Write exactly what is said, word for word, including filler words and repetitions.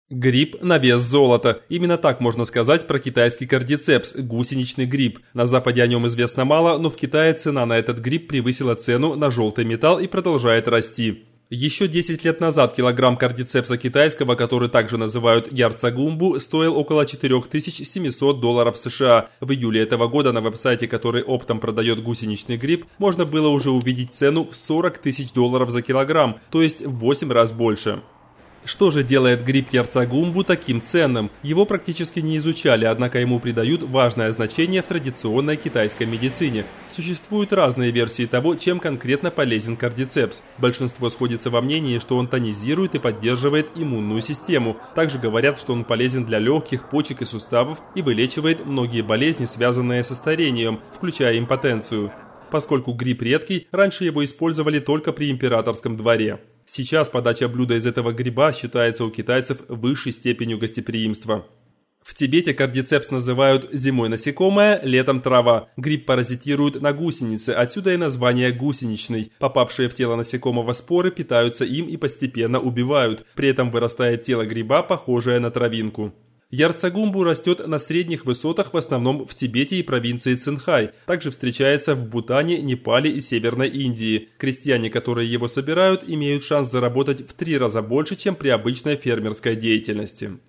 Гриб на вес золота. Именно так можно сказать про китайский кардицепс – гусеничный гриб. На Западе о нем известно мало, но в Китае цена на этот гриб превысила цену на желтый металл и продолжает расти. Еще десять лет назад килограмм кардицепса китайского, который также называют ярцагумбу, стоил около четыре тысячи семьсот долларов США. В июле этого года на веб-сайте, который оптом продает гусеничный гриб, можно было уже увидеть цену в сорок тысяч долларов за килограмм, то есть в восемь раз больше. Что же делает гриб ярцагумбу таким ценным? Его практически не изучали, однако ему придают важное значение в традиционной китайской медицине. Существуют разные версии того, чем конкретно полезен кардицепс. Большинство сходится во мнении, что он тонизирует и поддерживает иммунную систему. Также говорят, что он полезен для легких, почек и суставов и вылечивает многие болезни, связанные со старением, включая импотенцию. Поскольку гриб редкий, раньше его использовали только при императорском дворе. Сейчас подача блюда из этого гриба считается у китайцев высшей степенью гостеприимства. В Тибете кардицепс называют зимой насекомое, летом трава. Гриб паразитирует на гусенице, отсюда и название гусеничный. Попавшие в тело насекомого споры питаются им и постепенно убивают. При этом вырастает тело гриба, похожее на травинку. Ярцагумбу растет на средних высотах, в основном в Тибете и провинции Цинхай. Также встречается в Бутане, Непале и Северной Индии. Крестьяне, которые его собирают, имеют шанс заработать в три раза больше, чем при обычной фермерской деятельности.